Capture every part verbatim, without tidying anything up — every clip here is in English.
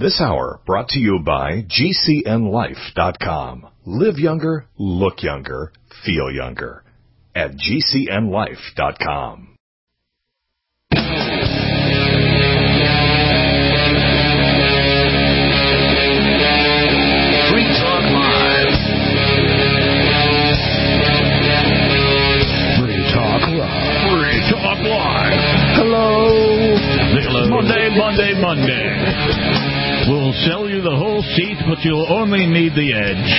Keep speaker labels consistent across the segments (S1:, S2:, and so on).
S1: This hour brought to you by G C N life dot com. Live younger, look younger, feel younger at G C N life dot com. Free Talk Live.
S2: Free Talk Live.
S3: Free Talk Live.
S2: Hello.
S3: Hello. Monday, Monday, Monday. We'll sell you the whole seat, but you'll only need the edge.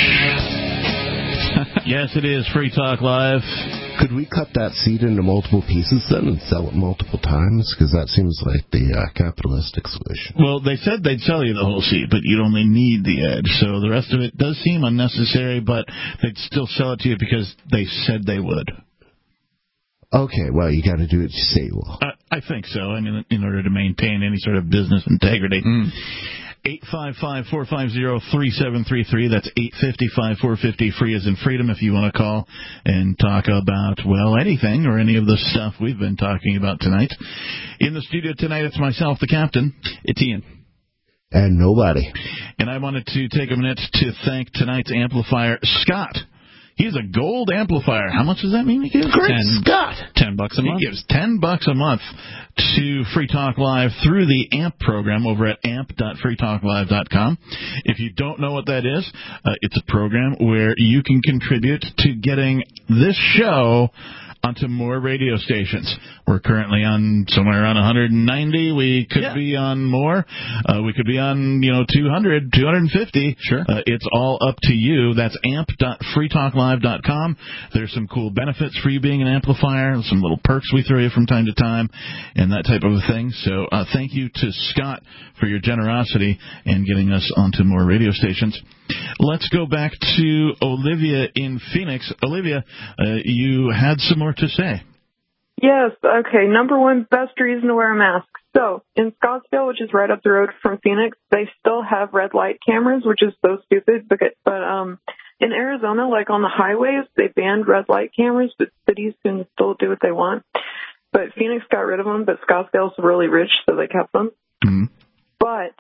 S3: Yes, it is Free Talk Live.
S2: Could we cut that seat into multiple pieces then and sell it multiple times? Because that seems like the uh, capitalistic solution.
S3: Well, they said they'd sell you the whole seat, but you'd only need the edge. So the rest of it does seem unnecessary, but they'd still sell it to you because they said they would.
S2: Okay, well, you got to do what you say you will.
S3: I, I think so, I mean, in order to maintain any sort of business integrity.
S2: Mm.
S3: eight five five, four five zero, three seven three three. That's eight five five, four five zero, free as in freedom if you want to call and talk about, well, anything or any of the stuff we've been talking about tonight. In the studio tonight, it's myself, the captain. It's Ian.
S2: And nobody.
S3: And I wanted to take a minute to thank tonight's amplifier, Scott. He's a gold amplifier. How much does that mean he gives?
S4: Great
S3: ten,
S4: Scott.
S3: Ten bucks a month. He gives ten bucks a month to Free Talk Live through the A M P program over at amp dot free talk live dot com. If you don't know what that is, uh, it's a program where you can contribute to getting this show onto more radio stations. We're currently on somewhere around one hundred ninety. We could yeah. be on more. Uh, we could be on, you know, two hundred, two hundred fifty.
S4: Sure.
S3: Uh, it's all up to you. That's amp dot free talk live dot com. There's some cool benefits for you being an amplifier, some little perks we throw you from time to time, and that type of thing. So uh, thank you to Scott for your generosity and getting us onto more radio stations. Let's go back to Olivia in Phoenix. Olivia, uh, you had some more to say.
S5: Yes, okay. Number one, best reason to wear a mask. So, in Scottsdale, which is right up the road from Phoenix, they still have red light cameras, which is so stupid. But, but um, in Arizona, like on the highways, they banned red light cameras, but cities can still do what they want. But Phoenix got rid of them, but Scottsdale's really rich, so they kept them.
S3: Mm-hmm.
S5: But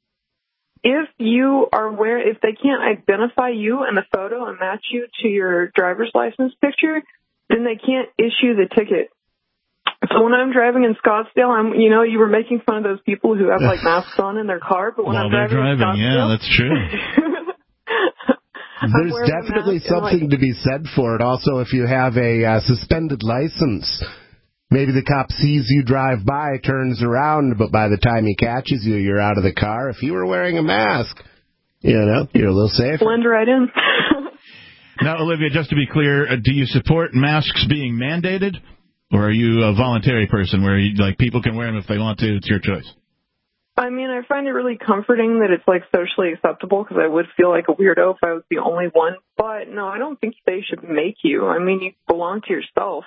S5: if you are where, if they can't identify you in the photo and match you to your driver's license picture, then they can't issue the ticket. So when I'm driving in Scottsdale, I'm, you know, you were making fun of those people who have like masks on in their car, but when
S3: While
S5: I'm
S3: they're
S5: driving,
S3: driving,
S5: in
S3: yeah, that's true.
S2: There's definitely something like, to be said for it. Also, if you have a uh, suspended license, maybe the cop sees you drive by, turns around, but by the time he catches you, you're out of the car. If you were wearing a mask, you know, you're a little safer.
S5: Blend right in.
S3: Now, Olivia, just to be clear, uh, do you support masks being mandated, or are you a voluntary person where you, like people can wear them if they want to? It's your choice.
S5: I mean, I find it really comforting that it's like socially acceptable because I would feel like a weirdo if I was the only one. But no, I don't think they should make you. I mean, you belong to yourself.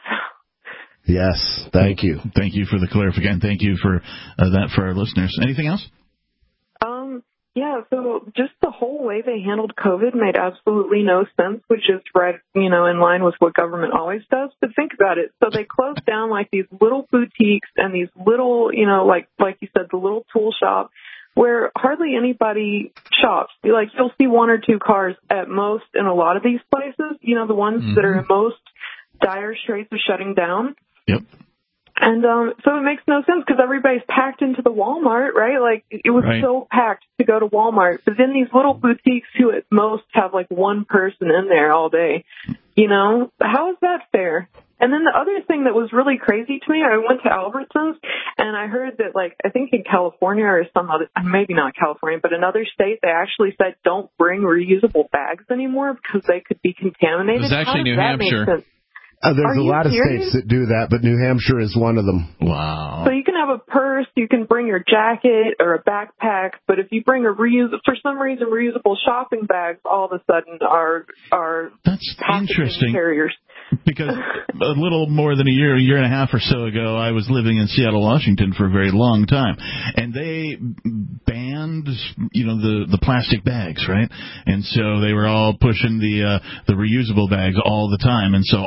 S2: Yes, thank you.
S3: Thank you for the clarification. Thank you for uh, that for our listeners. Anything else?
S5: Um, yeah, so just the whole way they handled COVID made absolutely no sense, which is right, you know, in line with what government always does. But think about it. So they closed down like these little boutiques and these little, you know, like like you said, the little tool shop where hardly anybody shops. Like you'll see one or two cars at most in a lot of these places, you know, the ones mm-hmm. that are in most dire straits of shutting down.
S3: Yep.
S5: And um, so it makes no sense because everybody's packed into the Walmart, right? Like it was
S3: right.
S5: so packed to go to Walmart. But then these little boutiques who at most have like one person in there all day, you know, how is that fair? And then the other thing that was really crazy to me, I went to Albertsons and I heard that like, I think in California or some other, maybe not California, but another state, they actually said don't bring reusable bags anymore because they could be contaminated.
S4: It was actually New Hampshire.
S2: Uh, there's
S5: Are
S2: a lot of
S5: serious?
S2: states that do that, but New Hampshire is one of them.
S3: Wow.
S5: So you can have a purse, you can bring your jacket or a backpack, but if you bring a reuse, for some reason, reusable shopping bags all of a sudden are are
S3: That's interesting.
S5: Carriers.
S3: Because a little more than a year, a year and a half or so ago, I was living in Seattle, Washington for a very long time, and they banned, you know, the, the plastic bags, right? And so they were all pushing the uh, the reusable bags all the time, and so all of the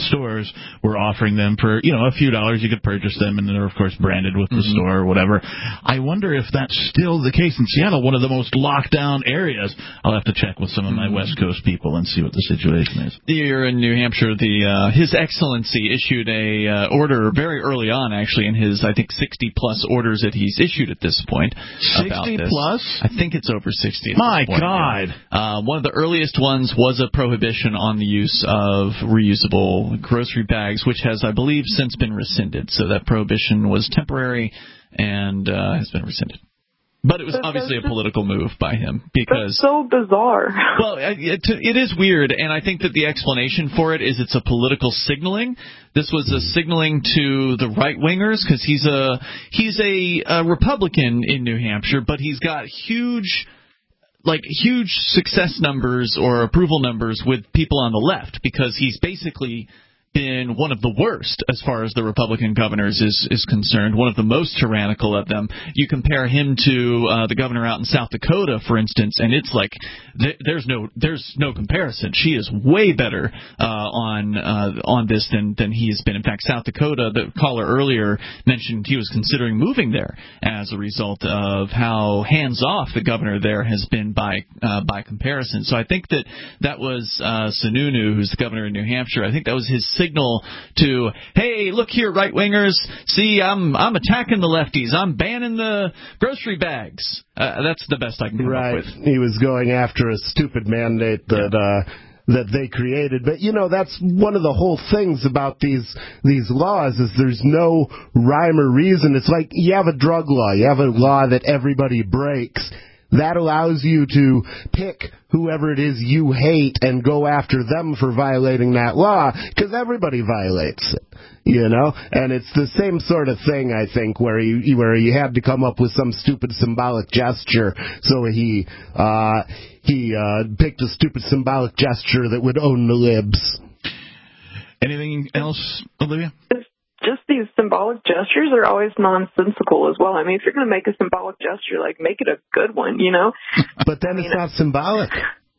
S3: stores were offering them for, you know, a few dollars. You could purchase them, and they're, of course, branded with the mm-hmm. store or whatever. I wonder if that's still the case in Seattle, one of the most locked down areas. I'll have to check with some of my mm-hmm. West Coast people and see what the situation is.
S4: Here in New Hampshire, the uh, His Excellency issued a uh, order very early on, actually, in his, I think, sixty-plus orders that he's issued at this point.
S3: sixty plus?
S4: I think it's over sixty.
S3: My God.
S4: Uh, one of the earliest ones was a prohibition on the use of reusable grocery bags, which has, I believe, since been rescinded. So that prohibition was temporary and uh, has been rescinded. But it was obviously a political move by him because
S5: that's so bizarre.
S4: Well, it, it is weird, and I think that the explanation for it is it's a political signaling. This was a signaling to the right wingers because he's a he's a, a Republican in New Hampshire, but he's got huge. like huge success numbers or approval numbers with people on the left because he's basically been one of the worst as far as the Republican governors is is concerned, one of the most tyrannical of them. You compare him to uh, the governor out in South Dakota, for instance, and it's like th- there's no there's no comparison. She is way better uh, on uh, on this than than he has been. In fact, South Dakota, the caller earlier mentioned he was considering moving there as a result of how hands off the governor there has been by uh, by comparison. So I think that that was uh, Sununu, who's the governor of New Hampshire. I think that was his signal to, hey, look here, right-wingers, see, I'm I'm attacking the lefties. I'm banning the grocery bags. Uh, that's the best I can come
S2: right.
S4: up with.
S2: He was going after a stupid mandate that yeah. uh, that they created. But, you know, that's one of the whole things about these these laws is there's no rhyme or reason. It's like you have a drug law. You have a law that everybody breaks. That allows you to pick whoever it is you hate and go after them for violating that law, because everybody violates it, you know? And it's the same sort of thing, I think, where he, where he had to come up with some stupid symbolic gesture, so he uh, he uh, picked a stupid symbolic gesture that would own the libs.
S3: Anything else, Olivia?
S5: Just these symbolic gestures are always nonsensical as well. I mean, if you're going to make a symbolic gesture, like, make it a good one, you know?
S2: But then I mean, it's not symbolic.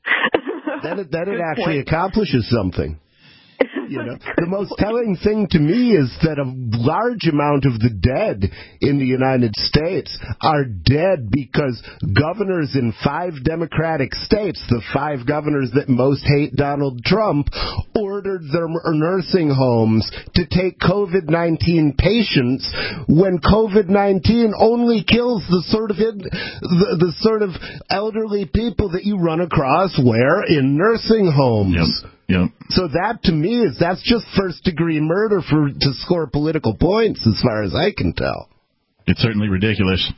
S2: then it, then it actually point. accomplishes something. You know, the most telling thing to me is that a large amount of the dead in the United States are dead because governors in five Democratic states, the five governors that most hate Donald Trump, ordered their nursing homes to take COVID nineteen patients when COVID nineteen only kills the sort of the, the sort of elderly people that you run across where in nursing homes.
S3: Yep. Yep.
S2: So that, to me, is that's just first-degree murder for to score political points, as far as I can tell.
S3: It's certainly ridiculous.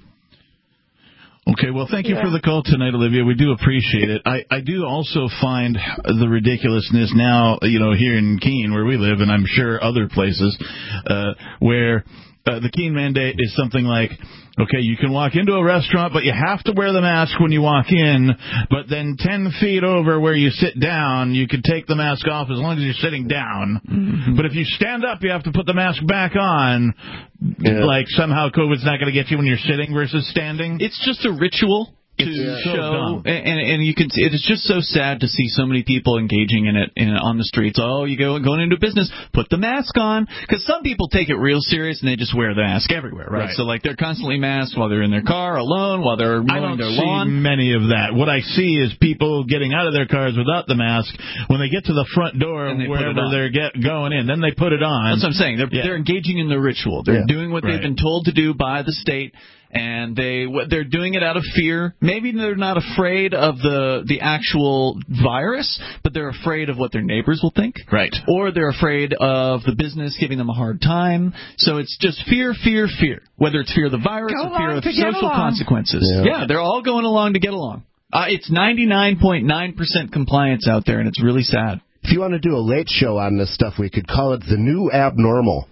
S3: Okay, well, thank you yeah. for the call tonight, Olivia. We do appreciate it. I, I do also find the ridiculousness now, you know, here in Keene, where we live, and I'm sure other places, uh, where uh, the Keene mandate is something like, okay, you can walk into a restaurant, but you have to wear the mask when you walk in. But then ten feet over where you sit down, you can take the mask off as long as you're sitting down. Mm-hmm. But if you stand up, you have to put the mask back on. Yeah. Like somehow COVID's not going to get you when you're sitting versus standing.
S4: It's just a ritual. To
S3: yeah.
S4: show, so and, and you can see it is just so sad to see so many people engaging in it in, on the streets. Oh, you go going into business, put the mask on, because some people take it real serious and they just wear the mask everywhere, right? right? So like they're constantly masked while they're in their car alone, while they're mowing
S3: I don't
S4: their
S3: see
S4: lawn.
S3: Many of that. What I see is people getting out of their cars without the mask when they get to the front door they wherever they're get going in. Then they put it on.
S4: That's what I'm saying. They're yeah. they're engaging in the ritual. They're
S3: yeah.
S4: doing what
S3: right.
S4: they've been told to do by the state. And they they're doing it out of fear. Maybe they're not afraid of the the actual virus, but they're afraid of what their neighbors will think.
S3: Right.
S4: Or they're afraid of the business giving them a hard time. So it's just fear, fear, fear. Whether it's fear of the virus
S3: Go
S4: or fear of social
S3: along.
S4: consequences.
S2: Yeah.
S4: yeah, they're all going along to get along. Uh, it's ninety-nine point nine percent compliance out there, and it's really sad.
S2: If you want to do a late show on this stuff, we could call it the new abnormal.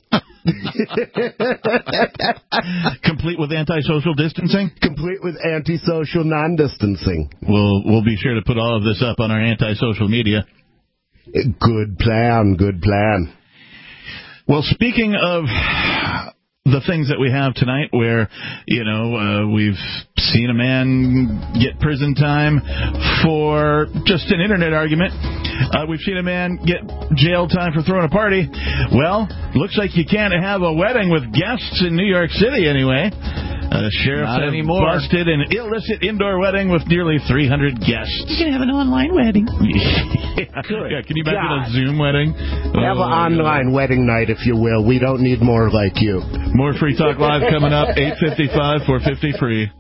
S3: Complete with antisocial distancing?
S2: Complete with antisocial non-distancing.
S3: We'll, we'll be sure to put all of this up on our antisocial media.
S2: Good plan, good plan.
S3: Well, speaking of the things that we have tonight where, you know, uh, we've seen a man get prison time for just an internet argument. Uh, we've seen a man get jail time for throwing a party. Well, looks like you can't have a wedding with guests in New York City anyway. Uh, sheriffs
S4: Not
S3: have
S4: anymore.
S3: busted an illicit indoor wedding with nearly three hundred guests.
S4: You can have an online wedding.
S3: yeah. yeah, can you imagine
S2: God.
S3: a Zoom wedding?
S2: Have
S3: Oh,
S2: an online
S3: God.
S2: wedding night, if you will. We don't need more like you.
S3: More Free Talk Live coming up, eight fifty-five, four fifty free.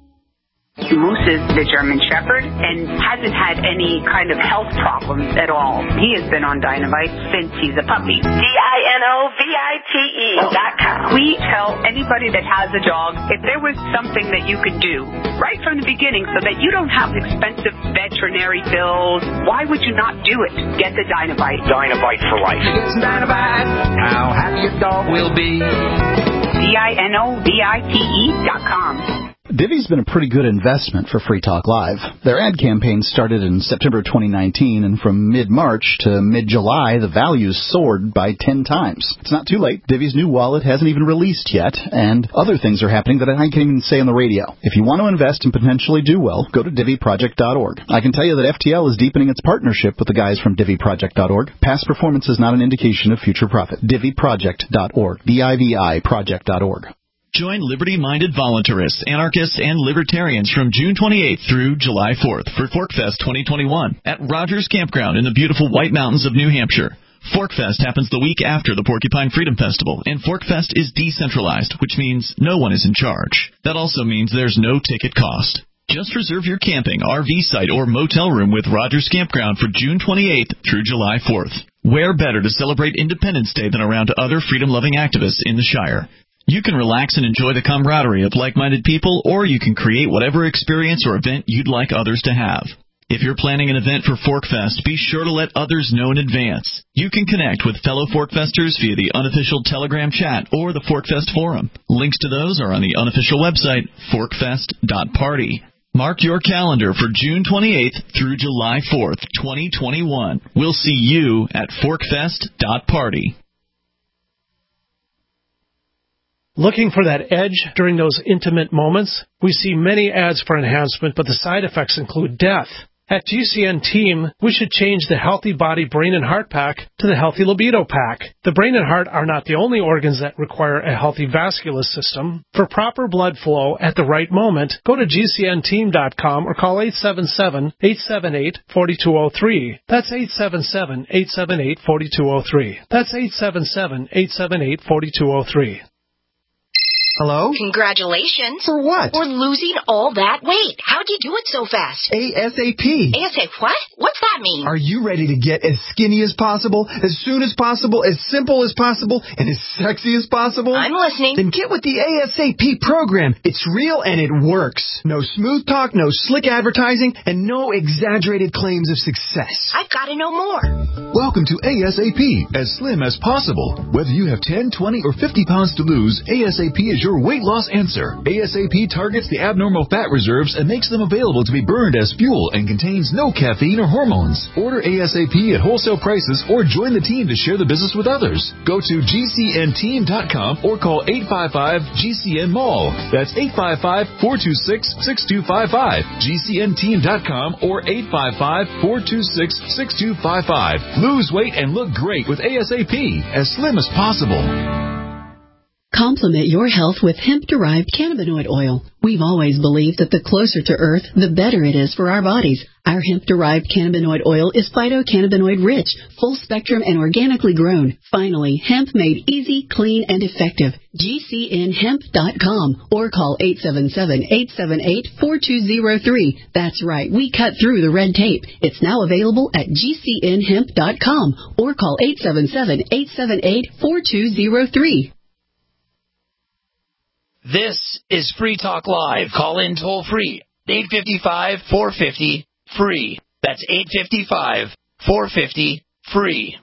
S6: Moose is the German Shepherd and hasn't had any kind of health problems at all. He has been on Dynamite since he's a puppy. D I N O V I T E dot com. We tell anybody that has a dog, if there was something that you could do right from the beginning so that you don't have expensive veterinary bills, why would you not do it? Get the Dynamite.
S7: Dynamite for life.
S8: Get some Dynamite. How happy your dog will be.
S6: D I N O V I T E dot com.
S9: Divvy's been a pretty good investment for Free Talk Live. Their ad campaign started in September twenty nineteen, and from mid-March to mid-July, the values soared by ten times. It's not too late. Divvy's new wallet hasn't even released yet, and other things are happening that I can't even say on the radio. If you want to invest and potentially do well, go to Divvy Project dot org. I can tell you that F T L is deepening its partnership with the guys from Divvy Project dot org. Past performance is not an indication of future profit. Divvy Project dot org. D I V I Project dot org.
S4: Join liberty-minded voluntarists, anarchists, and libertarians from June twenty-eighth through July fourth for ForkFest twenty twenty-one at Rogers Campground in the beautiful White Mountains of New Hampshire. ForkFest happens the week after the Porcupine Freedom Festival, and ForkFest is decentralized, which means no one is in charge. That also means there's no ticket cost. Just reserve your camping, R V site, or motel room with Rogers Campground for June twenty-eighth through July fourth. Where better to celebrate Independence Day than around other freedom-loving activists in the Shire? You can relax and enjoy the camaraderie of like-minded people, or you can create whatever experience or event you'd like others to have. If you're planning an event for ForkFest, be sure to let others know in advance. You can connect with fellow ForkFesters via the unofficial Telegram chat or the ForkFest forum. Links to those are on the unofficial website, forkfest dot party. Mark your calendar for June twenty-eighth through July fourth, twenty twenty-one. We'll see you at forkfest dot party.
S10: Looking for that edge during those intimate moments? We see many ads for enhancement, but the side effects include death. At G C N Team, we should change the Healthy Body Brain and Heart Pack to the Healthy Libido Pack. The brain and heart are not the only organs that require a healthy vascular system. For proper blood flow at the right moment, go to G C N team dot com or call eight seven seven, eight seven eight, four two zero three. That's eight seven seven, eight seven eight, four two zero three. That's eight seven seven, eight seven eight, four two zero three.
S11: Hello?
S12: Congratulations.
S11: For what?
S12: For losing all that weight. How'd you do it so fast?
S11: ASAP.
S12: ASAP what? What's that mean?
S11: Are you ready to get as skinny as possible, as soon as possible, as simple as possible, and as sexy as possible?
S12: I'm listening.
S11: Then get with the ASAP program. It's real and it works. No smooth talk, no slick advertising, and no exaggerated claims of success.
S12: I've got to know more.
S13: Welcome to ASAP, as slim as possible. Whether you have ten, twenty, or fifty pounds to lose, ASAP is your weight loss answer. ASAP targets the abnormal fat reserves and makes them available to be burned as fuel and contains no caffeine or hormones. Order ASAP at wholesale prices or join the team to share the business with others. Go to G C N team dot com or call eight five five G C N Mall. That's eight five five, four two six, six two five five. G C N team dot com or eight five five, four two six, six two five five. Lose weight and look great with ASAP, as slim as possible.
S14: Complement your health with hemp-derived cannabinoid oil. We've always believed that the closer to Earth, the better it is for our bodies. Our hemp-derived cannabinoid oil is phytocannabinoid rich, full-spectrum, and organically grown. Finally, hemp made easy, clean, and effective. G C N hemp dot com or call eight seven seven, eight seven eight, four two zero three. That's right, we cut through the red tape. It's now available at G C N hemp dot com or call eight seven seven, eight seven eight, four two zero three.
S15: This is Free Talk Live. Call in toll free. eight five five, four five zero, free. That's eight five five, four five zero, free.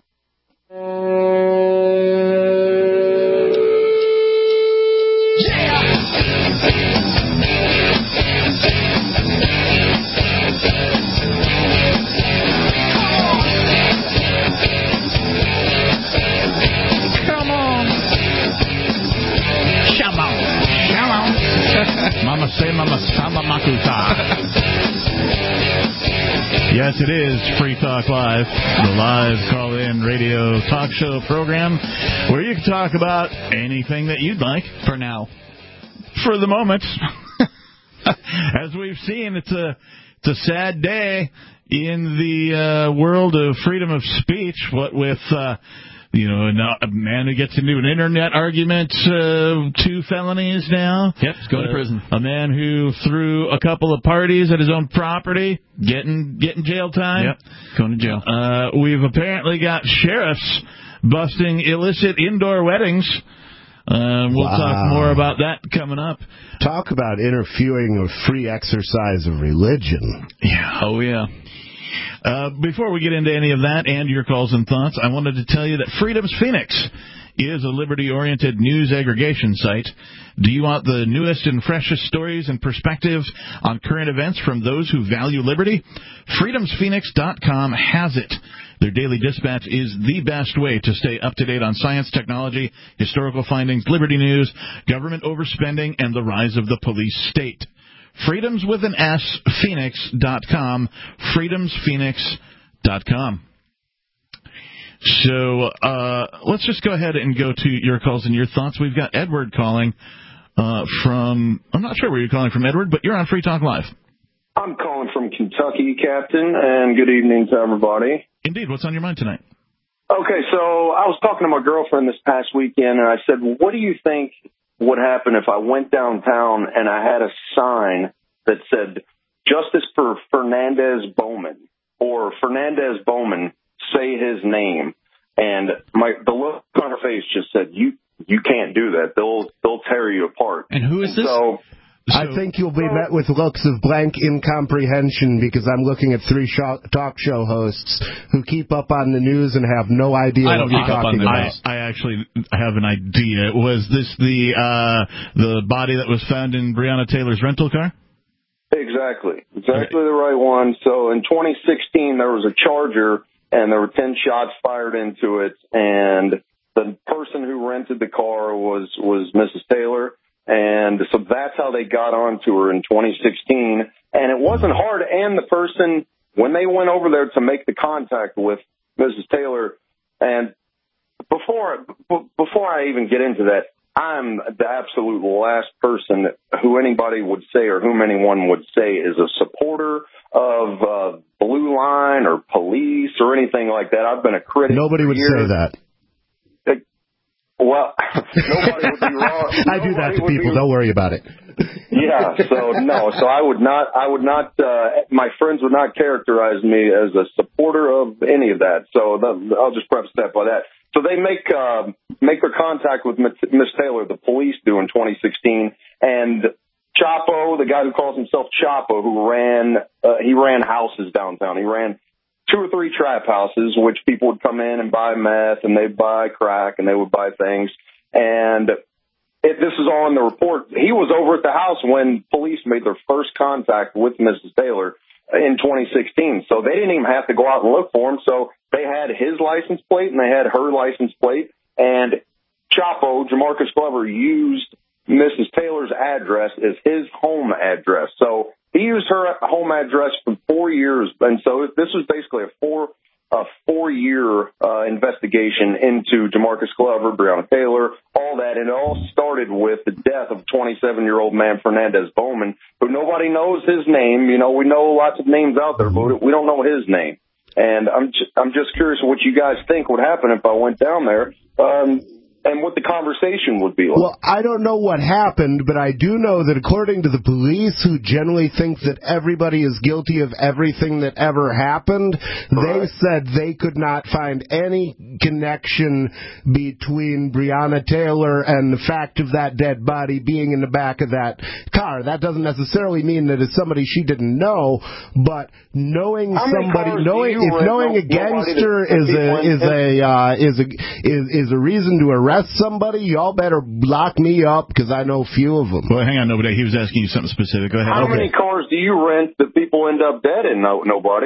S3: Mama say, Mama sama makuta. Yes, it is Free Talk Live, the live call-in radio talk show program where you can talk about anything that you'd like.
S4: For now.
S3: For the moment. As we've seen, it's a, it's a sad day in the uh, world of freedom of speech, what with... Uh, You know, a man who gets into an internet argument, uh, two felonies now.
S4: Yep, he's going uh, to prison.
S3: A man who threw a couple of parties at his own property, getting getting jail time.
S4: Yep, going to jail.
S3: Uh, we've apparently got sheriffs busting illicit indoor weddings. Uh, we'll wow. talk more about that coming up.
S2: Talk about interfering with free exercise of religion.
S3: Yeah. Oh, yeah. Uh, before we get into any of that and your calls and thoughts, I wanted to tell you that Freedom's Phoenix is a liberty-oriented news aggregation site. Do you want the newest and freshest stories and perspective on current events from those who value liberty? freedoms phoenix dot com has it. Their daily dispatch is the best way to stay up to date on science, technology, historical findings, liberty news, government overspending, and the rise of the police state. Freedoms with an S, Phoenix dot com, freedoms phoenix dot com. So uh, let's just go ahead and go to your calls and your thoughts. We've got Edward calling uh, from, I'm not sure where you're calling from, Edward, but you're on Free Talk Live.
S7: I'm calling from Kentucky, Captain, and good evening to everybody.
S3: Indeed. What's on your mind tonight?
S7: Okay, so I was talking to my girlfriend this past weekend, and I said, well, what do you think would happen if I went downtown and I had a sign that said, Justice for Fernandez Bowman, or Fernandez Bowman, say his name. And my the look on her face just said, you you can't do that. They'll they'll tear you apart.
S4: And who is
S7: and
S4: this?
S7: So,
S2: So, I think you'll be met with looks of blank incomprehension because I'm looking at three sh- talk show hosts who keep up on the news and have no idea
S3: I
S2: what
S3: don't
S2: you're
S3: keep up on
S2: talking
S3: the
S2: about.
S3: news. I actually have an idea. Was this the uh, the body that was found in Breonna Taylor's rental car?
S7: Exactly. Exactly the right one. So in twenty sixteen, there was a Charger, and there were ten shots fired into it, and the person who rented the car was, was Missus Taylor. And so that's how they got onto her in twenty sixteen. And it wasn't hard. And the person, when they went over there to make the contact with Missus Taylor, and before before I even get into that, I'm the absolute last person who anybody would say or whom anyone would say is a supporter of uh, Blue Line or police or anything like that. I've been a critic.
S2: Nobody would
S7: years.
S2: say that.
S7: Well, nobody would be wrong.
S2: I do that to people. Be... Don't worry about it.
S7: Yeah. So no. So I would not. I would not. Uh, my friends would not characterize me as a supporter of any of that. So that, I'll just preface that by that. So they make uh, make their contact with Miss Taylor. The police do in twenty sixteen, and Chapo, the guy who calls himself Chapo, who ran uh, he ran houses downtown. He ran two or three trap houses, which people would come in and buy meth, and they'd buy crack, and they would buy things. And it, this is all in the report. He was over at the house when police made their first contact with Missus Taylor in twenty sixteen. So they didn't even have to go out and look for him. So they had his license plate, and they had her license plate. And Chapo, Jamarcus Glover, used Missus Taylor's address as his home address. So he used her home address for four years, and so this was basically a four a four-year uh, investigation into Jamarcus Glover, Breonna Taylor, all that, and it all started with the death of twenty-seven-year-old man Fernandez Bowman, who nobody knows his name. You know, we know lots of names out there, but we don't know his name. And I'm just, I'm just curious what you guys think would happen if I went down there. Um, And what the conversation would be like.
S2: Well, I don't know what happened, but I do know that according to the police, who generally think that everybody is guilty of everything that ever happened, right. They said they could not find any connection between Breonna Taylor and the fact of that dead body being in the back of that car. That doesn't necessarily mean that it's somebody she didn't know, but knowing somebody, knowing if knowing a gangster is a is a uh, is a is is a reason to arrest somebody, y'all better lock me up because I know a few of them.
S3: Well, hang on, nobody. He was asking you something specific. Go ahead.
S7: How
S3: okay.
S7: many cars do you rent that people end up dead in? No, nobody.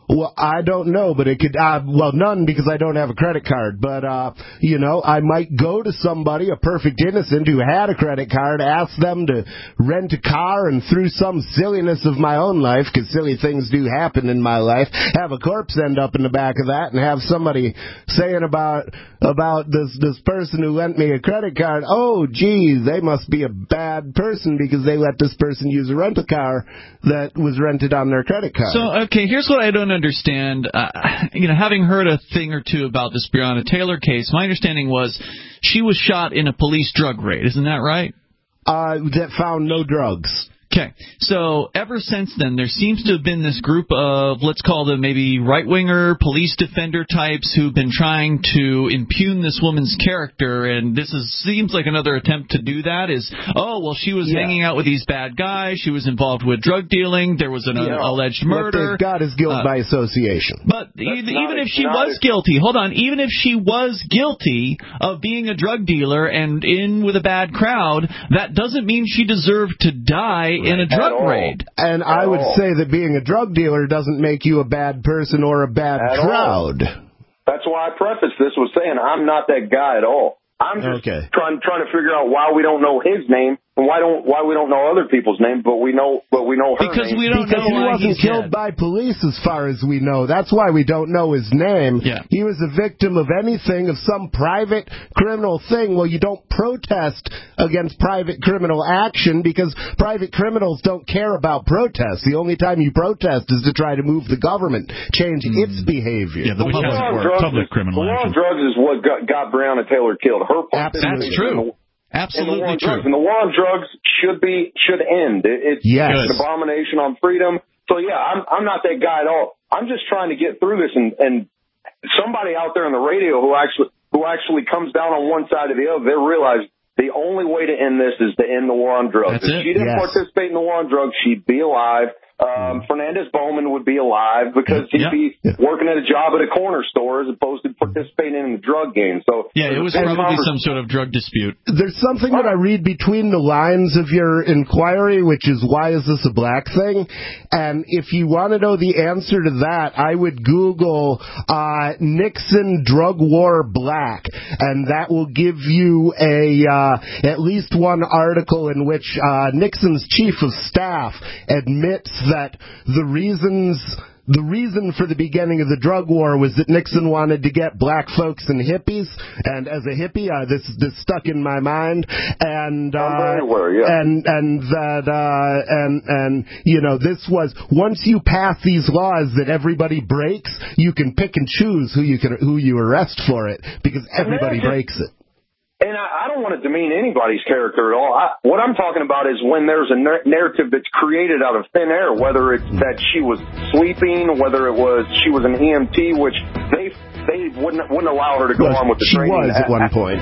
S2: Well, I don't know, but it could, uh, well, none because I don't have a credit card. But, uh, you know, I might go to somebody, a perfect innocent who had a credit card, ask them to rent a car, and through some silliness of my own life, because silly things do happen in my life, have a corpse end up in the back of that and have somebody saying about, about this, this person who lent me a credit card, oh, geez, they must be a bad person because they let this person use a rental car that was rented on their credit card.
S4: So, okay, here's what I don't understand. Uh, you know, having heard a thing or two about this Breonna Taylor case, my understanding was she was shot in a police drug raid. Isn't that right?
S2: Uh, that found no drugs.
S4: Okay, so ever since then, there seems to have been this group of, let's call them maybe right-winger, police defender types who've been trying to impugn this woman's character, and this is, seems like another attempt to do that is, oh, well, she was yeah. hanging out with these bad guys, she was involved with drug dealing, there was an yeah. alleged murder.
S2: What they've got is guilt uh, by association.
S4: But even, even if she was guilty, hold on, even if she was guilty of being a drug dealer and in with a bad crowd, that doesn't mean she deserved to die in a drug raid.
S2: And I would say that being a drug dealer doesn't make you a bad person or a bad at crowd.
S7: All. That's why I prefaced this with saying I'm not that guy at all. I'm just okay. trying trying to figure out why we don't know his name and why don't why we don't know other people's names, but we know but we know her
S4: because
S7: name.
S4: we don't
S2: because
S4: know
S2: he wasn't killed
S4: dead.
S2: by police, as far as we know. That's why we don't know his name.
S4: Yeah.
S2: He was a victim of anything, of some private criminal thing. Well, you don't protest against private criminal action because private criminals don't care about protests. The only time you protest is to try to move the government, change mm. its behavior.
S3: Yeah, the public,
S7: drugs,
S3: public criminal
S7: the war
S3: action.
S7: on drugs is what got, got Breonna Taylor killed. Her
S4: That's true. Absolutely
S7: and
S4: true.
S7: Drugs. And the war on drugs should be should end. It, it's
S2: yes.
S7: an abomination on freedom. So yeah, I'm I'm not that guy at all. I'm just trying to get through this, and, and somebody out there on the radio who actually who actually comes down on one side or the other, they realize the only way to end this is to end the war on drugs.
S4: That's
S7: if
S4: it.
S7: she didn't
S2: yes.
S7: participate in the war on drugs, she'd be alive. Um, Fernandez Bowman would be alive because he'd
S4: yeah.
S7: be
S2: yeah.
S7: working at a job at a corner store as opposed to participating in the drug game. So
S4: yeah, it was probably some sort of drug dispute.
S2: There's something that I read between the lines of your inquiry, which is why is this a black thing? And if you want to know the answer to that, I would Google uh, Nixon drug war black, and that will give you a uh, at least one article in which uh, Nixon's chief of staff admits that the reasons the reason for the beginning of the drug war was that Nixon wanted to get black folks and hippies, and as a hippie, uh, this this stuck in my mind, and uh,
S7: yeah.
S2: and and that uh, and and you know this was once you pass these laws that everybody breaks, you can pick and choose who you can who you arrest for it because everybody just, breaks it.
S7: And I, I don't want to demean anybody's character at all. I, what I'm talking about is when there's a nar- narrative that's created out of thin air, whether it's that she was sleeping, whether it was she was an E M T, which they they wouldn't wouldn't allow her to go
S2: well,
S7: on with the
S2: she
S7: training.
S2: She was at one point.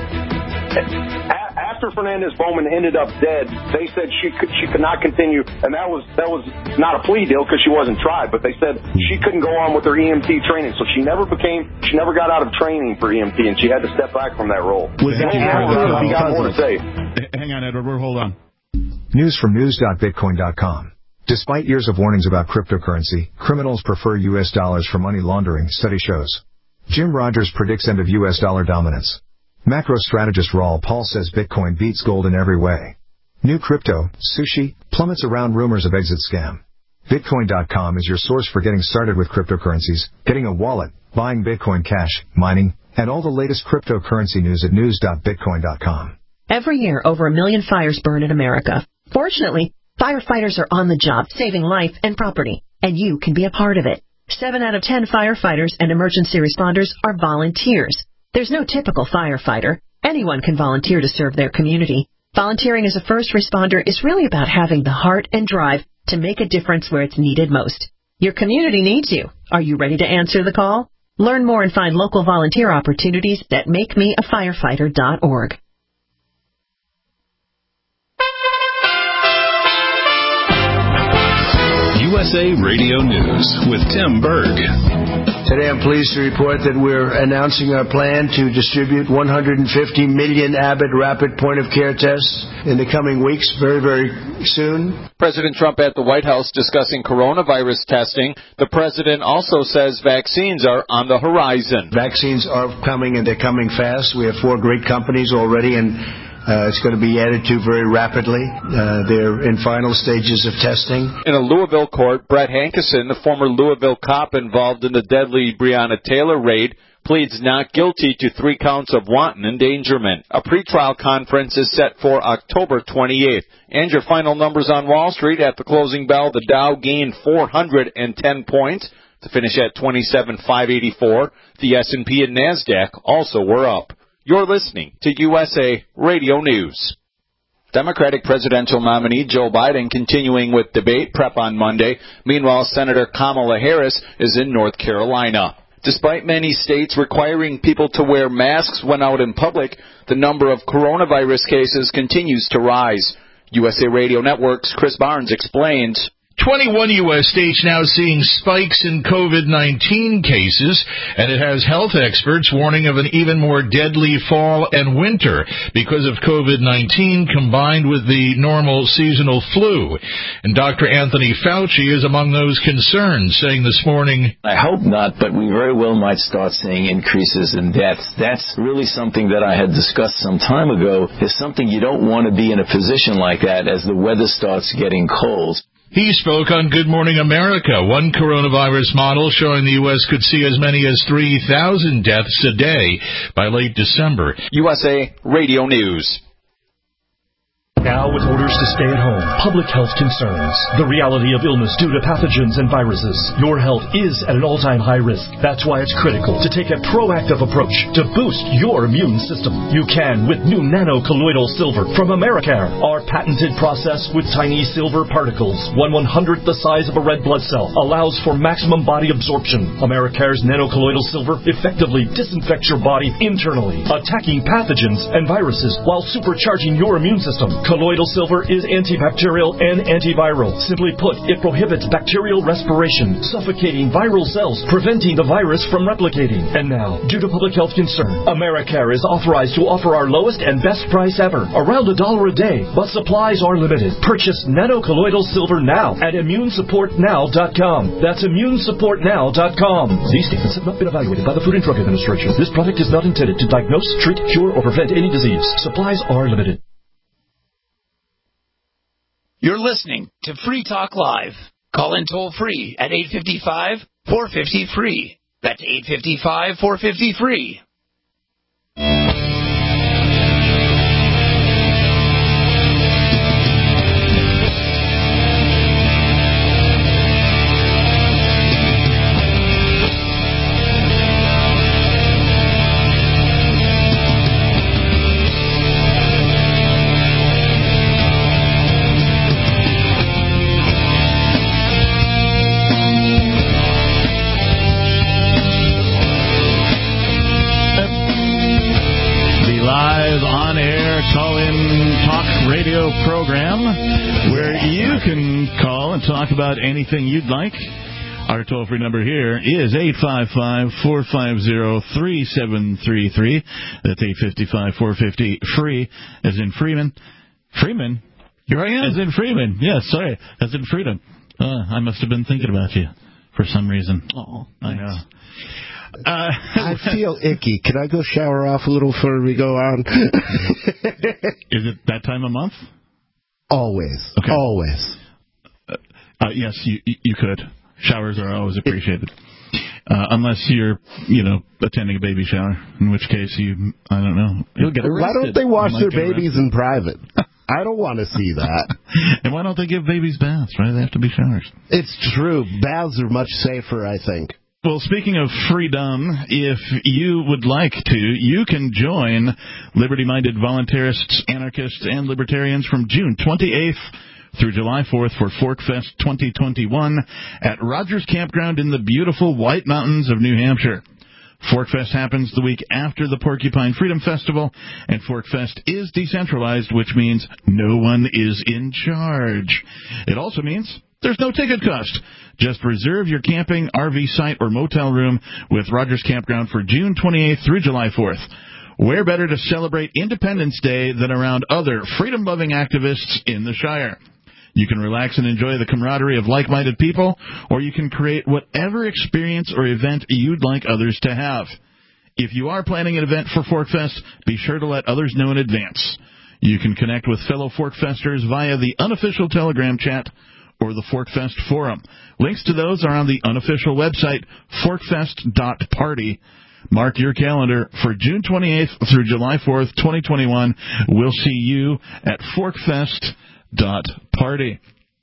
S7: After Fernandez Bowman ended up dead, they said she could she could not continue, and that was that was not a plea deal because she wasn't tried. But they said she couldn't go on with her E M T training, so she never became she never got out of training for E M T, and she had to step back from that role.
S2: Was that
S7: we got more to say.
S3: Hang on, Edward. We'll hold on.
S16: News from news dot bitcoin dot com. Despite years of warnings about cryptocurrency, criminals prefer U S dollars for money laundering, study shows. Jim Rogers predicts end of U S dollar dominance. Macro strategist Raul Paul says Bitcoin beats gold in every way. New crypto, sushi, plummets around rumors of exit scam. Bitcoin dot com is your source for getting started with cryptocurrencies, getting a wallet, buying Bitcoin Cash, mining, and all the latest cryptocurrency news at news dot bitcoin dot com.
S17: Every year, over a million fires burn in America. Fortunately, firefighters are on the job saving life and property, and you can be a part of it. Seven out of ten firefighters and emergency responders are volunteers. There's no typical firefighter. Anyone can volunteer to serve their community. Volunteering as a first responder is really about having the heart and drive to make a difference where it's needed most. Your community needs you. Are you ready to answer the call? Learn more and find local volunteer opportunities at make me a firefighter dot org.
S1: U U S A Radio News with Tim Berg.
S18: Today I'm pleased to report that we're announcing our plan to distribute one hundred fifty million Abbott rapid point-of-care tests in the coming weeks, very, very soon.
S19: President Trump at the White House discussing coronavirus testing. The president also says vaccines are on the horizon.
S18: Vaccines are coming, and they're coming fast. We have four great companies already, and Uh, it's going to be added to very rapidly. Uh, they're in final stages of testing.
S19: In a Louisville court, Brett Hankerson, the former Louisville cop involved in the deadly Breonna Taylor raid, pleads not guilty to three counts of wanton endangerment. A pretrial conference is set for October twenty-eighth. And your final numbers on Wall Street at the closing bell, the Dow gained four hundred ten points to finish at twenty-seven thousand five hundred eighty-four. The S and P and NASDAQ also were up. You're listening to U S A Radio News. Democratic presidential nominee Joe Biden continuing with debate prep on Monday. Meanwhile, Senator Kamala Harris is in North Carolina. Despite many states requiring people to wear masks when out in public, the number of coronavirus cases continues to rise. U S A Radio Network's Chris Barnes explains.
S20: twenty-one U S states now seeing spikes in COVID nineteen cases, and it has health experts warning of an even more deadly fall and winter because of COVID nineteen combined with the normal seasonal flu. And Doctor Anthony Fauci is among those concerned, saying this morning,
S21: I hope not, but we very well might start seeing increases in deaths. That's really something that I had discussed some time ago. Is something you don't want to be in a position like that as the weather starts getting cold.
S20: He spoke on Good Morning America, one coronavirus model showing the U S could see as many as three thousand deaths a day by late December.
S19: U S A Radio News.
S22: Now with orders to stay at home, public health concerns, the reality of illness due to pathogens and viruses. Your health is at an all-time high risk. That's why it's critical to take a proactive approach to boost your immune system. You can with new nano-colloidal silver from Americare. Our patented process with tiny silver particles, one one-hundredth the size of a red blood cell, allows for maximum body absorption. Americare's nano-colloidal silver effectively disinfects your body internally, attacking pathogens and viruses while supercharging your immune system. Colloidal silver is antibacterial and antiviral. Simply put, it prohibits bacterial respiration, suffocating viral cells, preventing the virus from replicating. And now, due to public health concern, Americare is authorized to offer our lowest and best price ever, around a dollar a day, but supplies are limited. Purchase nano-colloidal silver now at immune support now dot com. That's immune support now dot com. These statements have not been evaluated by the Food and Drug Administration. This product is not intended to diagnose, treat, cure, or prevent any disease. Supplies are limited.
S15: You're listening to Free Talk Live. Call in toll free at eight five five, four five zero, free. That's eight five five, four five zero, free.
S3: Program where you can call and talk about anything you'd like. Our toll-free number here is eight five five, four five zero, three seven three three. That's eight five five, four five zero, free, as in Freeman. Freeman?
S4: Here I am.
S3: As in Freeman. Yes, yeah, sorry. As in freedom. Uh, I must have been thinking about you for some reason.
S4: Oh,
S3: I know.
S2: Uh, I feel icky. Can I go shower off a little before we go on?
S3: Is it that time of month?
S2: Always. Okay. Always.
S3: Uh, uh, yes, you you could. Showers are always appreciated. Uh, unless you're, you know, attending a baby shower, in which case you, I don't know.
S4: You'll get arrested.
S2: Why don't they wash their babies arrested. in private? I don't want to see that.
S3: And why don't they give babies baths? Why do they have to be showers?
S2: It's true. Baths are much safer, I think.
S3: Well, speaking of freedom, if you would like to, you can join liberty-minded voluntarists, anarchists, and libertarians from June twenty-eighth through July fourth for ForkFest twenty twenty-one at Rogers Campground in the beautiful White Mountains of New Hampshire. ForkFest happens the week after the Porcupine Freedom Festival, and ForkFest is decentralized, which means no one is in charge. It also means There's no ticket cost. Just reserve your camping, R V site, or motel room with Rogers Campground for June twenty-eighth through July fourth. Where better to celebrate Independence Day than around other freedom-loving activists in the Shire? You can relax and enjoy the camaraderie of like-minded people, or you can create whatever experience or event you'd like others to have. If you are planning an event for ForkFest, be sure to let others know in advance. You can connect with fellow ForkFesters via the unofficial Telegram chat or the ForkFest forum. Links to those are on the unofficial website, forkfest dot party. Mark your calendar for June twenty-eighth through July fourth, twenty twenty-one. We'll see you at forkfest dot party.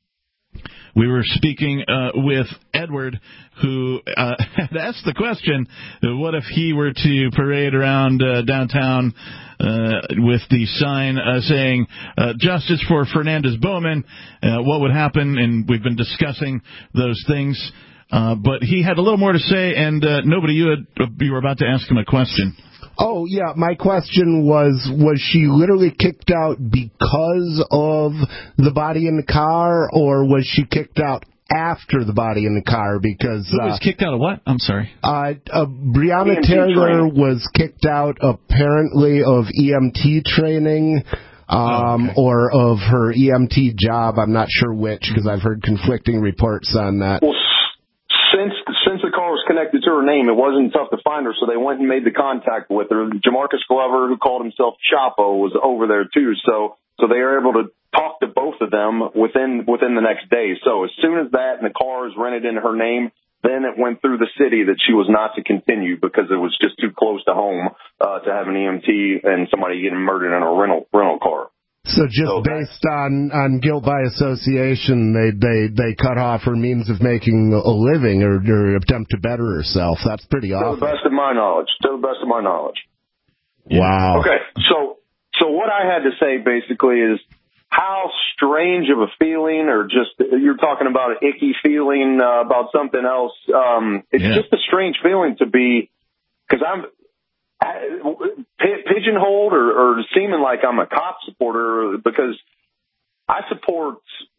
S3: We were speaking uh, with Edward, who uh, had asked the question, what if he were to parade around uh, downtown uh, with the sign uh, saying, uh, justice for Fernandez Bowman, uh, what would happen? And we've been discussing those things. Uh, but he had a little more to say, and uh, nobody, you, had, you were about to ask him a question.
S2: Oh, yeah, my question was, was she literally kicked out because of the body in the car, or was she kicked out after the body in the car? Because
S4: Who was
S2: uh,
S4: kicked out of what? I'm sorry.
S2: Uh, uh, Breonna Taylor was kicked out, apparently, of E M T training. Um, oh, okay. Or of her E M T job. I'm not sure which, because I've heard conflicting reports on that.
S7: Well, since since the car was connected to her name, it wasn't tough to find her, so they went and made the contact with her. Jamarcus Glover, who called himself Chapo, was over there too, so so they were able to talk to both of them within within the next day. So as soon as that and the car is rented in her name, then it went through the city that she was not to continue because it was just too close to home uh, to have an E M T and somebody getting murdered in a rental rental car.
S2: So just so based on, on guilt by association, they, they, they cut off her means of making a living or, or attempt to better herself. That's pretty awful.
S7: To the best of my knowledge. To the best of my knowledge.
S2: Wow.
S7: Okay, so so what I had to say basically is how strange of a feeling, or just you're talking about an icky feeling uh, about something else. Um, it's yeah. just a strange feeling to be, because I'm pigeonholed or, or seeming like I'm a cop supporter, because I support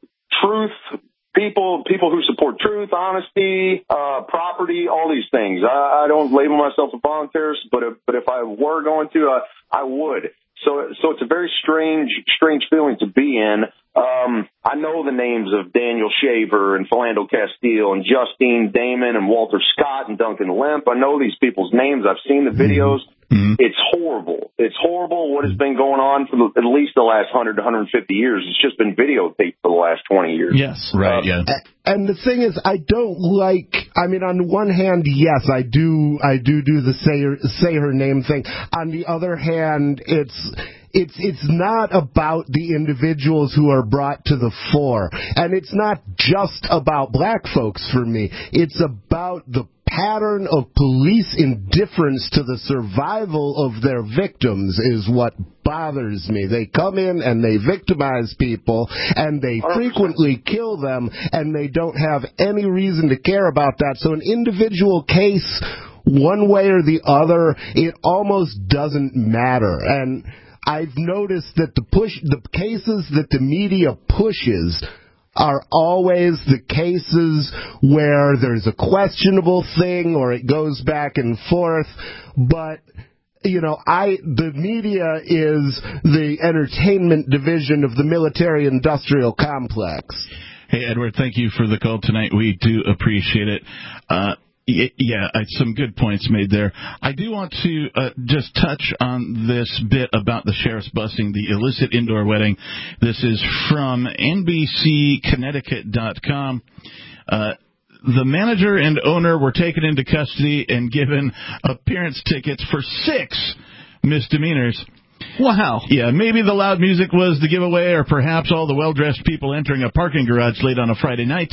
S7: truth, people people who support truth, honesty, uh, property, all these things. I, I don't label myself a voluntarist, but if, but if I were going to, uh, I would. So so it's a very strange strange feeling to be in. Um, I know the names of Daniel Shaver and Philando Castile and Justine Damon and Walter Scott and Duncan Lemp. I know these people's names. I've seen the videos. Mm-hmm. It's horrible. It's horrible what has been going on for the, at least the last one hundred to one hundred fifty years. It's just been videotaped for the last twenty years.
S3: Yes, right, uh, yeah.
S2: And the thing is, I don't like, I mean, on one hand, yes, I do, I do do the say her, say her name thing. On the other hand, it's, It's it's not about the individuals who are brought to the fore. And it's not just about black folks for me. It's about the pattern of police indifference to the survival of their victims is what bothers me. They come in and they victimize people, and they frequently kill them, and they don't have any reason to care about that. So an individual case, one way or the other, it almost doesn't matter. And I've noticed that the push, the cases that the media pushes are always the cases where there's a questionable thing or it goes back and forth. But, you know, I, the media is the entertainment division of the military-industrial complex.
S3: Hey, Edward, thank you for the call tonight. We do appreciate it. Uh, Yeah, some good points made there. I do want to uh, just touch on this bit about the sheriff's busting the illicit indoor wedding. This is from N B C Connecticut dot com. Uh, the manager and owner were taken into custody and given appearance tickets for six misdemeanors.
S4: Wow.
S3: Yeah, maybe the loud music was the giveaway, or perhaps all the well-dressed people entering a parking garage late on a Friday night.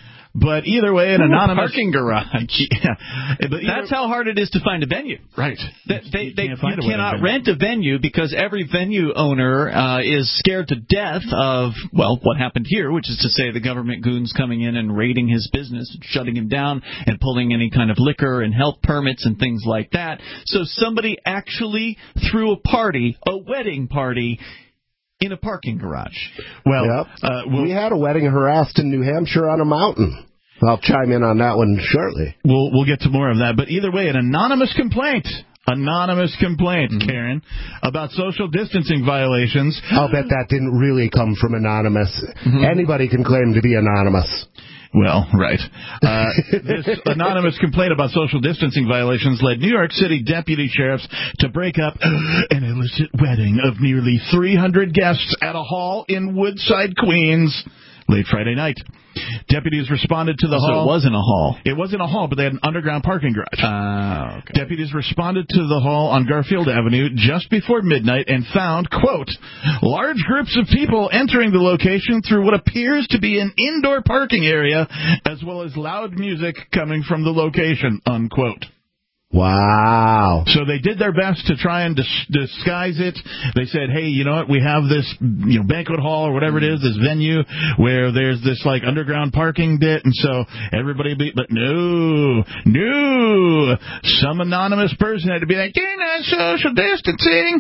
S3: But either way, an
S4: Ooh,
S3: anonymous
S4: parking garage.
S3: Yeah, but either,
S4: that's how hard it is to find a venue.
S3: Right.
S4: They, they,
S3: you,
S4: they,
S3: you
S4: cannot rent a venue because every venue owner uh, is scared to death of, well, what happened here, which is to say the government goons coming in and raiding his business, shutting him down, and pulling any kind of liquor and health permits and things like that. So somebody actually threw a party, a wedding party, in a parking garage.
S2: Well, yep. uh, we'll, we had a wedding harassed in New Hampshire on a mountain. I'll chime in on that one shortly.
S3: We'll we'll get to more of that. But either way, an anonymous complaint. Anonymous complaint, mm-hmm. Karen, about social distancing violations.
S2: I'll bet that didn't really come from Anonymous. Mm-hmm. Anybody can claim to be anonymous.
S3: Well, right. Uh, this anonymous complaint about social distancing violations led New York City deputy sheriffs to break up an illicit wedding of nearly three hundred guests at a hall in Woodside, Queens, late Friday night. Deputies responded to the
S4: so
S3: hall.
S4: So it wasn't a hall.
S3: It wasn't a hall, but they had an underground parking garage.
S4: Uh, okay.
S3: Deputies responded to the hall on Garfield Avenue just before midnight and found, quote, large groups of people entering the location through what appears to be an indoor parking area, as well as loud music coming from the location, unquote.
S2: Wow.
S3: So they did their best to try and dis- disguise it. They said, hey, you know what, we have this you know, banquet hall or whatever it is, this venue where there's this like underground parking bit, and so everybody be, but no, no. Some anonymous person had to be like, you're not social distancing.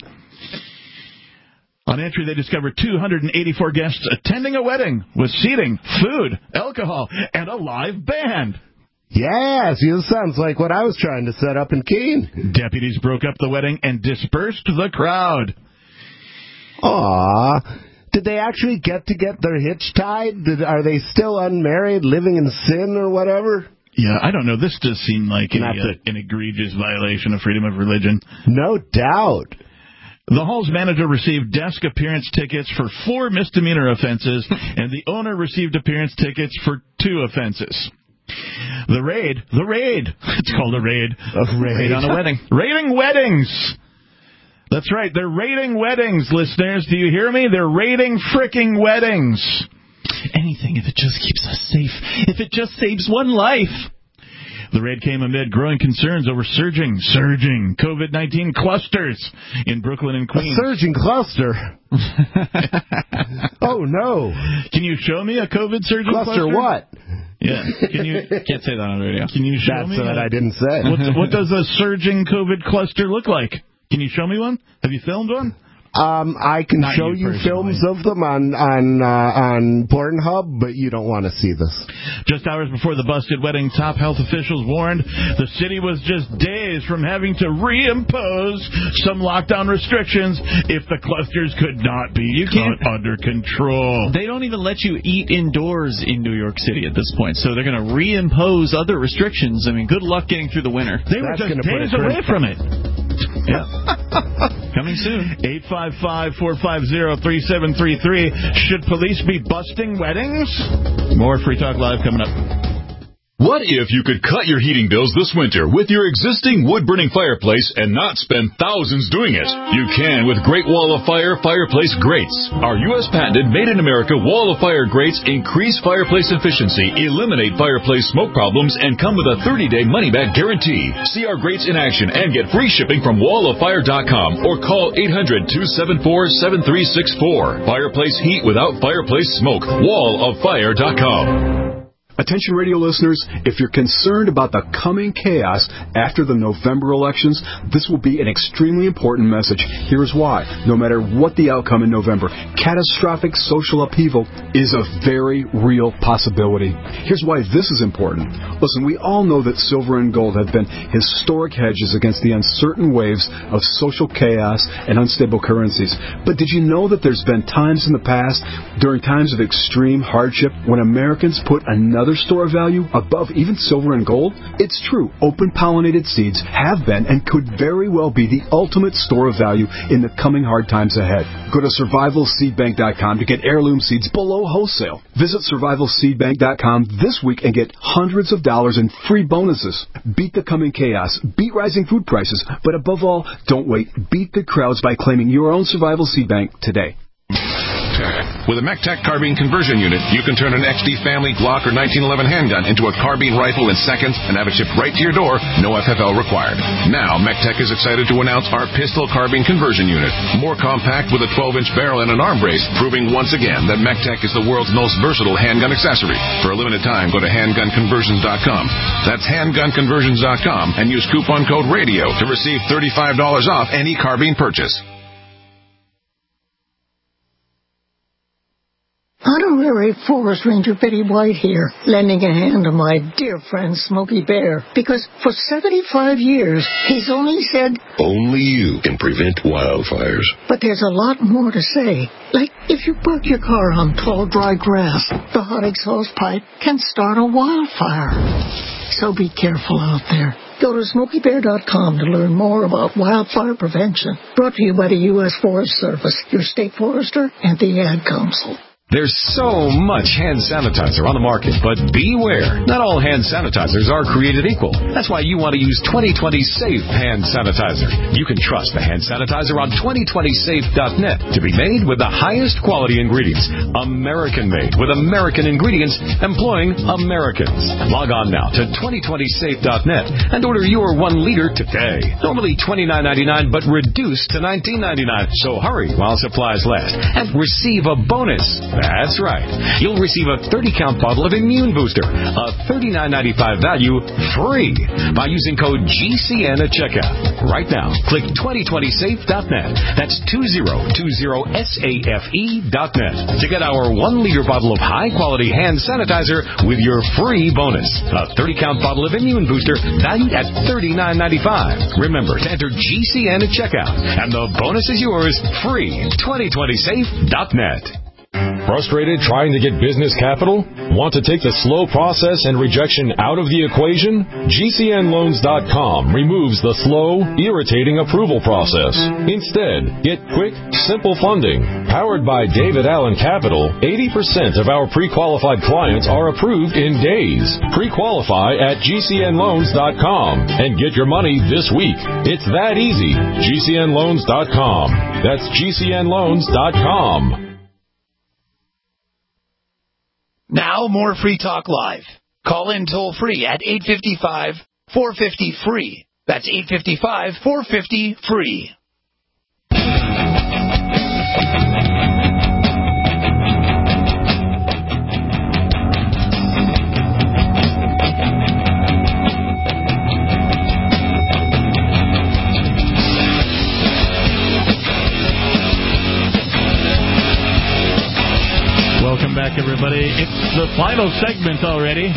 S3: On entry, they discovered two hundred eighty-four guests attending a wedding with seating, food, alcohol, and a live band.
S2: Yes, this sounds like what I was trying to set up in Keene.
S3: Deputies broke up the wedding and dispersed the crowd.
S2: Aw. Did they actually get to get their hitch tied? Did, are they still unmarried, living in sin or whatever?
S3: Yeah, I don't know. This does seem like a, uh, an egregious violation of freedom of religion.
S2: No doubt.
S3: The hall's manager received desk appearance tickets for four misdemeanor offenses, and the owner received appearance tickets for two offenses. The raid, the raid, it's called a raid.
S2: A raid.
S3: Raid on a wedding. Raiding weddings. That's right, they're raiding weddings, listeners. Do you hear me? They're raiding fricking weddings.
S4: Anything if it just keeps us safe, if it just saves one life.
S3: The raid came amid growing concerns over surging, surging COVID nineteen clusters in Brooklyn and Queens.
S2: A surging cluster? Oh, no.
S3: Can you show me a COVID surging cluster?
S2: Cluster what?
S3: Yeah. Can you
S4: can't say that on the radio.
S3: Can you show
S2: That's
S3: me?
S2: That's what I didn't say.
S3: What, what does a surging COVID cluster look like? Can you show me one? Have you filmed one?
S2: Um, I can
S3: Not
S2: show
S3: you,
S2: you films of them on on uh, on Pornhub, but you don't want to see this.
S3: Just hours before the busted wedding, top health officials warned the city was just days from having to reimpose some lockdown restrictions if the clusters could not be you can't, under control.
S4: They don't even let you eat indoors in New York City at this point, so they're going to reimpose other restrictions. I mean, good luck getting through the winter.
S3: They
S2: That's
S3: were just days away from it.
S4: Yeah. Coming soon.
S3: eight five five, four five zero, three seven three three. Should police be busting weddings? More Free Talk Live coming up.
S13: What if you could cut your heating bills this winter with your existing wood-burning fireplace and not spend thousands doing it? You can with Great Wall of Fire Fireplace Grates. Our U S patented made-in-America Wall of Fire grates increase fireplace efficiency, eliminate fireplace smoke problems, and come with a thirty-day money-back guarantee. See our grates in action and get free shipping from wall of fire dot com or call eight hundred, two seven four, seven three six four. Fireplace heat without fireplace smoke. wall of fire dot com.
S5: Attention radio listeners, if you're concerned about the coming chaos after the November elections, this will be an extremely important message. Here's why. No matter what the outcome in November, catastrophic social upheaval is a very real possibility. Here's why this is important. Listen, we all know that silver and gold have been historic hedges against the uncertain waves of social chaos and unstable currencies. But did you know that there's been times in the past, during times of extreme hardship, when Americans put another store of value above even silver and gold? It's true. Open pollinated seeds have been and could very well be the ultimate store of value in the coming hard times ahead. Go to survival seed bank dot com to get heirloom seeds below wholesale. Visit survival seed bank dot com this week and get hundreds of dollars in free bonuses. Beat the coming chaos. Beat rising food prices. But above all, don't wait. Beat the crowds by claiming your own Survival Seed Bank today.
S8: With a MECTEC carbine conversion unit, you can turn an X D family Glock or nineteen eleven handgun into a carbine rifle in seconds and have it shipped right to your door, no F F L required. Now, MECTEC is excited to announce our pistol carbine conversion unit. More compact with a twelve inch barrel and an arm brace, proving once again that MECTEC is the world's most versatile handgun accessory. For a limited time, go to handgun conversions dot com. That's handgun conversions dot com and use coupon code RADIO to receive thirty-five dollars off any carbine purchase.
S6: Prairie Forest Ranger Betty White here, lending a hand to my dear friend Smokey Bear, because for seventy-five years, he's only said,
S9: only you can prevent wildfires.
S6: But there's a lot more to say. Like, if you park your car on tall, dry grass, the hot exhaust pipe can start a wildfire. So be careful out there. Go to smokey bear dot com to learn more about wildfire prevention. Brought to you by the U S Forest Service, your state forester, and the Ad Council.
S23: There's so much hand sanitizer on the market, but beware. Not all hand sanitizers are created equal. That's why you want to use twenty twenty Safe Hand Sanitizer. You can trust the hand sanitizer on twenty twenty safe dot net to be made with the highest quality ingredients. American-made with American ingredients employing Americans. Log on now to twenty twenty safe dot net and order your one liter today. Normally twenty-nine ninety-nine, but reduced to nineteen ninety-nine. So hurry while supplies last and receive a bonus. That's right. You'll receive a thirty count bottle of Immune Booster, a thirty-nine ninety-five value, free by using code G C N at checkout. Right now, click twenty twenty safe dot net. That's twenty twenty safe dot net to get our one liter bottle of high-quality hand sanitizer with your free bonus. A thirty count bottle of Immune Booster valued at thirty-nine ninety-five. Remember to enter G C N at checkout, and the bonus is yours free. twenty twenty safe dot net.
S24: Frustrated trying to get business capital? Want to take the slow process and rejection out of the equation? G C N loans dot com removes the slow, irritating approval process. Instead, get quick, simple funding. Powered by David Allen Capital, eighty percent of our pre-qualified clients are approved in days. Pre-qualify at G C N loans dot com and get your money this week. It's that easy. G C N loans dot com. That's G C N loans dot com.
S15: Now, more Free Talk Live. Call in toll-free at eight five five, four five zero, F R E E. That's eight five five, four five zero, F R E E.
S3: Welcome back, everybody. It's the final segment already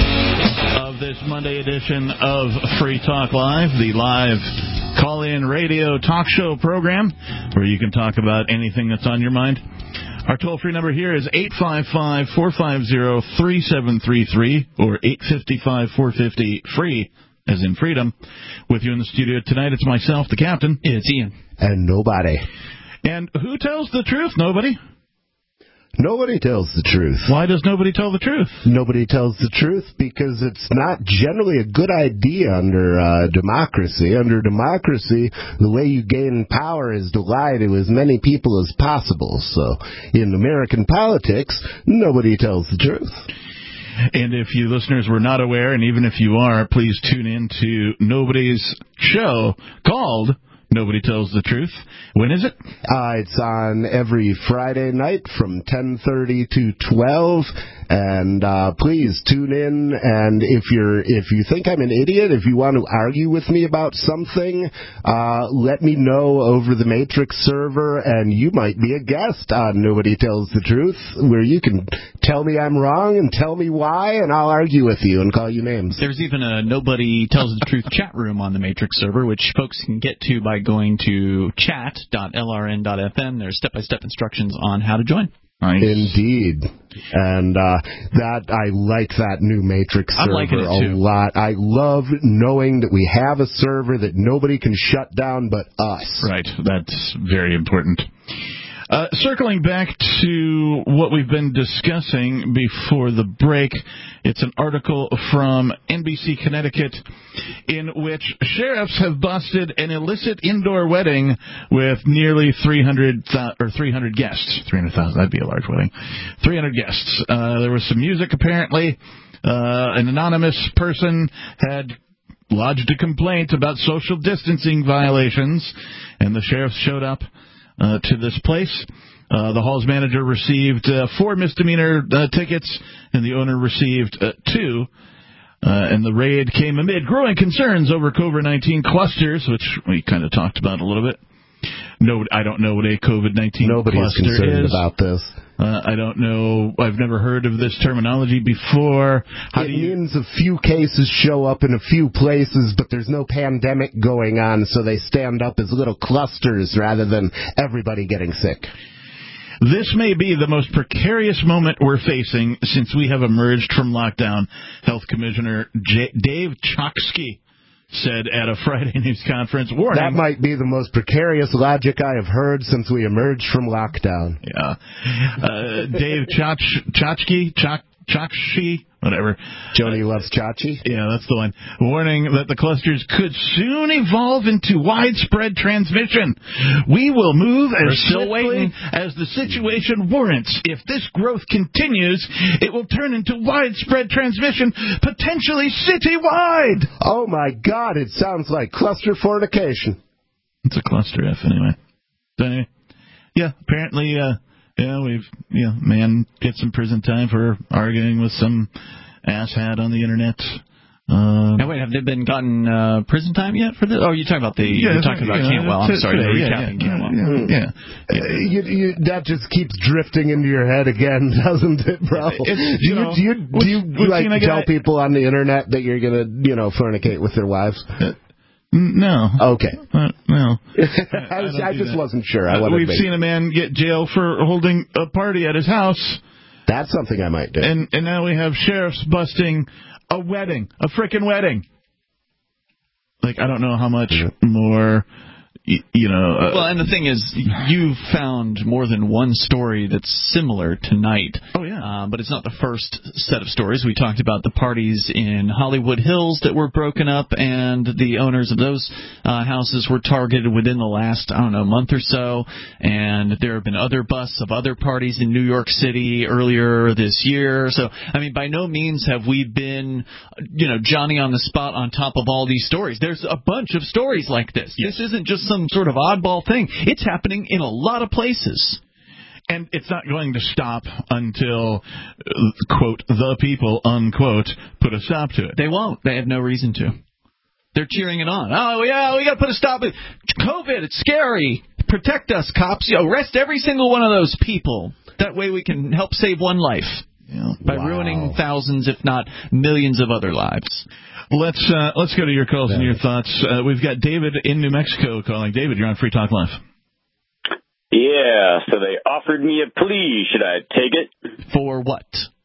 S3: of this Monday edition of Free Talk Live, the live call-in radio talk show program where you can talk about anything that's on your mind. Our toll-free number here is eight five five, four five zero, three seven three three or eight five five, four five zero, F R E E, as in freedom. With you in the studio tonight, it's myself, the captain.
S4: It's Ian.
S2: And nobody.
S3: And who tells the truth? Nobody.
S2: Nobody tells the truth.
S3: Why does nobody tell the truth?
S2: Nobody tells the truth because it's not generally a good idea under uh, democracy. Under democracy, the way you gain power is to lie to as many people as possible. So in American politics, nobody tells the truth.
S3: And if you listeners were not aware, and even if you are, please tune in to Nobody's show called Nobody Tells the Truth. When is it?
S2: Uh, it's on every Friday night from ten thirty to twelve. And uh, please tune in. And if you're if you think I'm an idiot, if you want to argue with me about something, uh, let me know over the Matrix server, and you might be a guest on Nobody Tells the Truth, where you can tell me I'm wrong and tell me why, and I'll argue with you and call you names.
S4: There's even a Nobody Tells the Truth chat room on the Matrix server, which folks can get to by going to chat dot L R N dot F M. There's step-by-step instructions on how to join.
S3: Nice.
S2: Indeed. And uh, that I like that new Matrix server a lot. I love knowing that we have a server that nobody can shut down but us.
S3: Right. That's very important. Uh, circling back to what we've been discussing before the break, it's an article from N B C Connecticut in which sheriffs have busted an illicit indoor wedding with nearly three hundred or three hundred guests. three hundred thousand, that'd be a large wedding. three hundred guests. Uh, there was some music, apparently. Uh, an anonymous person had lodged a complaint about social distancing violations, and the sheriffs showed up Uh, to this place. Uh, the hall's manager received uh, four misdemeanor uh, tickets, and the owner received uh, two. Uh, and the raid came amid growing concerns over COVID nineteen clusters, which we kind of talked about a little bit. No, I don't know what a COVID nineteen
S2: Nobody's
S3: cluster
S2: concerned
S3: is.
S2: about this.
S3: Uh, I don't know. I've never heard of this terminology before. How
S2: it
S3: do you...
S2: means a few cases show up in a few places, but there's no pandemic going on, so they stand up as little clusters rather than everybody getting sick.
S3: This may be the most precarious moment we're facing since we have emerged from lockdown, Health Commissioner J- Dave Chokshi said at a Friday news conference. Warning.
S2: That might be the most precarious logic I have heard since we emerged from lockdown.
S3: Yeah. Uh, Dave Chach, Chachki, Chach, Chokshi, whatever.
S2: Joni loves Chachi?
S3: Yeah, that's the one. Warning that the clusters could soon evolve into widespread transmission. We will move as
S4: still
S3: swiftly
S4: waiting.
S3: as the situation warrants. If this growth continues, it will turn into widespread transmission, potentially citywide.
S2: Oh, my God, it sounds like cluster fornication.
S3: It's a cluster F, anyway. So anyway, yeah, apparently... Uh, Yeah, we've, you know, man gets some prison time for arguing with some asshat on the internet. Um,
S4: now, wait, have they been gotten uh, prison time yet for this? Oh, you're talking about the,
S3: yeah,
S4: you're talking about
S3: yeah,
S4: Cantwell. I'm sorry,
S3: today,
S4: you're
S3: yeah,
S4: recapping
S3: yeah,
S4: Cantwell.
S3: Yeah, yeah. yeah.
S2: Uh, you, you, that just keeps drifting into your head again, doesn't it, bro?
S3: It's,
S2: do you,
S3: know,
S2: do you, do you
S3: which,
S2: like
S3: which
S2: tell people on the internet that you're gonna, you know, fornicate with their wives?
S3: Uh, No.
S2: Okay.
S3: Uh, no.
S2: I, I, was, I just that. wasn't sure. I
S3: uh, we've seen a man get jailed for holding a party at his house.
S2: That's something I might do.
S3: And and now we have sheriffs busting a wedding, a frickin' wedding. Like, I don't know how much more... You know, uh,
S4: well, and the thing is, you found more than one story that's similar tonight.
S3: Oh, yeah.
S4: Uh, but it's not the first set of stories. We talked about the parties in Hollywood Hills that were broken up, and the owners of those uh, houses were targeted within the last, I don't know, month or so. And there have been other busts of other parties in New York City earlier this year. So, I mean, by no means have we been, you know, Johnny on the spot on top of all these stories. There's a bunch of stories like this. Yes. This isn't just some sort of oddball thing. It's happening in a lot of places.
S3: And it's not going to stop until, uh, quote, the people, unquote, put a stop to it.
S4: They won't. They have no reason to. They're cheering it on. Oh, yeah, we got to put a stop to it. COVID, it's scary. Protect us, cops. You know, arrest every single one of those people. That way we can help save one life. You know, by wow. ruining thousands, if not millions of other lives.
S3: Let's uh, let's go to your calls and your thoughts. Uh, we've got David in New Mexico calling. David, you're on Free Talk Live.
S10: Yeah, so they offered me a plea. Should I take it?
S4: For what?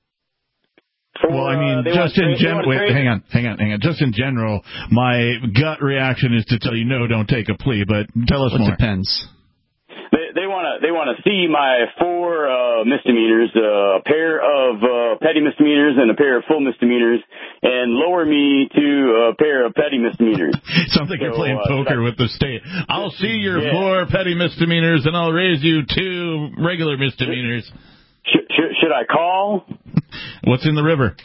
S10: For,
S3: well, I mean,
S10: uh,
S3: just in general. Wait, hang on, hang on, hang on. Just in general, my gut reaction is to tell you no, don't take a plea. But tell us
S4: it
S3: more.
S4: It depends.
S10: They, they want to they want to see my four uh, misdemeanors, uh, a pair of uh, petty misdemeanors and a pair of full misdemeanors, and lower me to a pair of petty misdemeanors.
S3: Sounds like so, you're playing uh, poker I, with the state. I'll see your yeah. four petty misdemeanors, and I'll raise you two regular misdemeanors.
S10: Should, should, should I call?
S3: What's in the river?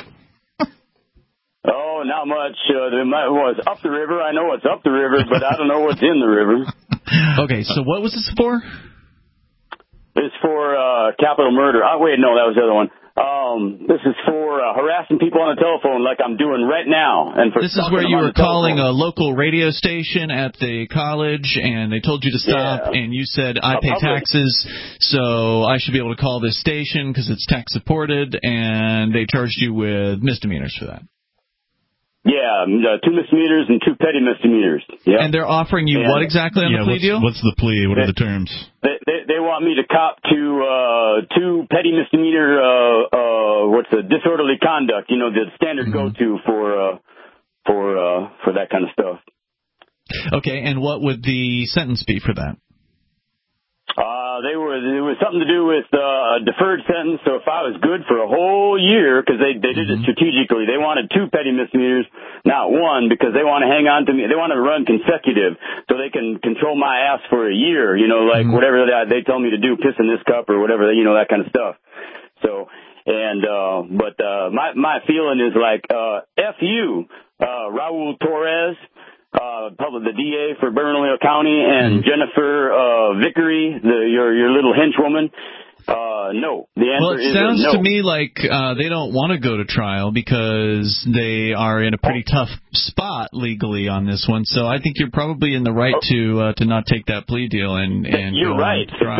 S10: Oh, not much. Uh, there might, well, it's up the river. I know it's up the river, but I don't know what's in the river.
S4: Okay, so what was this for?
S10: It's for uh, capital murder. Oh, wait, no, that was the other one. Um, this is for uh, harassing people on the telephone like I'm doing right now. And for
S4: this is where you were calling a local radio station at the college, and they told you to stop, yeah. and you said, I pay taxes, so I should be able to call this station because it's tax-supported, and they charged you with misdemeanors for that.
S10: Yeah, uh, two misdemeanors and two petty misdemeanors. Yep.
S4: And they're offering you and what exactly on
S3: yeah,
S4: the plea
S3: what's,
S4: deal?
S3: What's the plea? What
S10: they,
S3: are the terms?
S10: They, they, they want me to cop to uh, two petty misdemeanor, uh, uh, what's the disorderly conduct, you know, the standard mm-hmm. go-to for, uh, for, uh, for that kind of stuff.
S4: Okay, and what would the sentence be for that?
S10: Uh, they were, it was something to do with uh, a deferred sentence, so if I was good for a whole year, because they, they did mm-hmm. it strategically, they wanted two petty misdemeanors, not one, because they want to hang on to me, they want to run consecutive, so they can control my ass for a year, you know, like mm-hmm. whatever they, they tell me to do, piss in this cup or whatever, you know, that kind of stuff. So, and, uh, but, uh, my, my feeling is like, uh, F you, uh, Raul Torres, Uh, public, the D A for Bernalillo County, and mm-hmm. Jennifer uh, Vickery, the, your your little henchwoman. Uh, no, the answer
S4: well, it
S10: is
S4: sounds
S10: no.
S4: to me like uh, they don't want to go to trial because they are in a pretty tough spot legally on this one. So I think you're probably in the right oh. to uh, to not take that plea deal and and
S10: you're
S4: go
S10: right,
S4: on trial.
S10: especially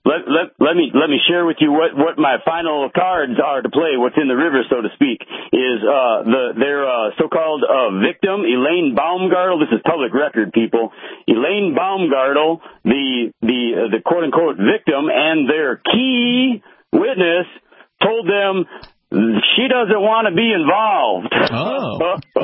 S10: let, let, let me let me share with you what, what my final cards are to play, what's in the river, so to speak, is uh, the their uh, so-called uh, victim, Elaine Baumgartel. This is public record, people. Elaine Baumgartel, the, the, uh, the quote-unquote victim, and their key witness told them she doesn't want to be involved.
S4: Oh.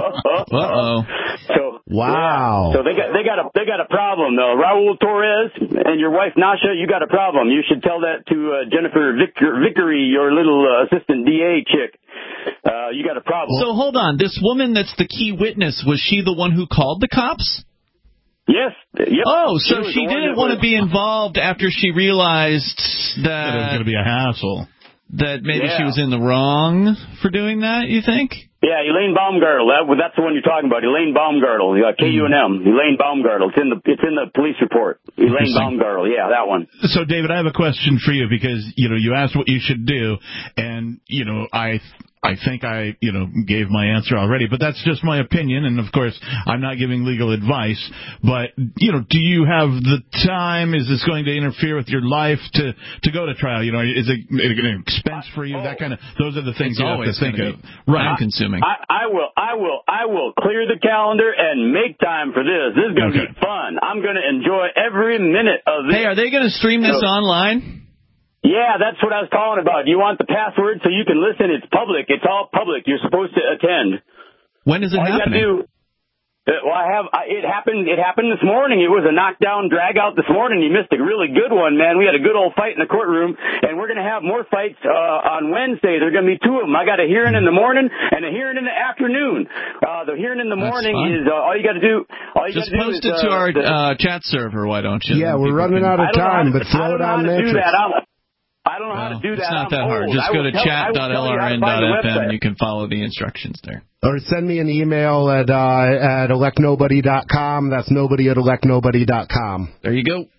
S4: Uh-oh.
S10: So
S2: wow.
S10: Yeah. So they got they got a they got a problem though. Raul Torres and your wife Nasha, you got a problem. You should tell that to uh, Jennifer Vicker, Vickery, your little uh, assistant D A chick. Uh, you got a problem.
S4: So hold on. This woman that's the key witness, was she the one who called the cops?
S10: Yes. Yep.
S4: Oh, so
S10: she,
S4: she didn't want to be involved after she realized that,
S3: that it was going to be a hassle.
S4: That maybe
S10: yeah.
S4: she was in the wrong for doing that, you think?
S10: Yeah, Elaine Baumgartel. That, that's the one you're talking about. Elaine Baumgartel. Uh, K U N M. Elaine Baumgartel. It's in the it's in the police report. Elaine Baumgartel. Yeah, that one.
S3: So, David, I have a question for you because, you know, you asked what you should do, and, you know, I... I think I, you know, gave my answer already, but that's just my opinion, and of course, I'm not giving legal advice, but, you know, do you have the time? Is this going to interfere with your life to, to go to trial? You know, is it an expense for you? That kind of, those are the things
S4: It's
S3: you have to think of.
S4: Right. Time consuming.
S10: I, I will, I will, I will clear the calendar and make time for this. This is going to
S3: okay.
S10: be fun. I'm going to enjoy every minute of this.
S4: Hey, are they going to stream this
S10: so,
S4: online?
S10: Yeah, that's what I was calling about. You want the password so you can listen? It's public. It's all public. You're supposed to attend.
S4: When is it
S10: all
S4: happening?
S10: You gotta do, uh, well, I have. I, it happened. It happened this morning. It was a knockdown drag out this morning. You missed a really good one, man. We had a good old fight in the courtroom, and we're going to have more fights uh, on Wednesday. There are going to be two of them. I got a hearing in the morning and a hearing in the afternoon. Uh, the hearing in the
S4: That's
S10: morning
S4: fun.
S10: is uh, all you got to do. All you
S4: Just
S10: got to do
S4: post
S10: is,
S4: it to
S10: uh,
S4: our
S10: the,
S4: uh, chat server. Why don't you?
S2: Yeah, we're running
S4: can,
S2: out of time,
S10: to,
S2: but throw it on Matrix.
S10: I don't know how to do that.
S4: It's not
S10: I'm
S4: that hard.
S10: old.
S4: Just
S10: I
S4: go to
S10: will tell-
S4: chat dot L R N dot F M and you
S10: can.
S4: can follow the instructions there.
S2: Or send me an email at uh, at elect nobody dot com. That's nobody at elect nobody dot com.
S4: There you go.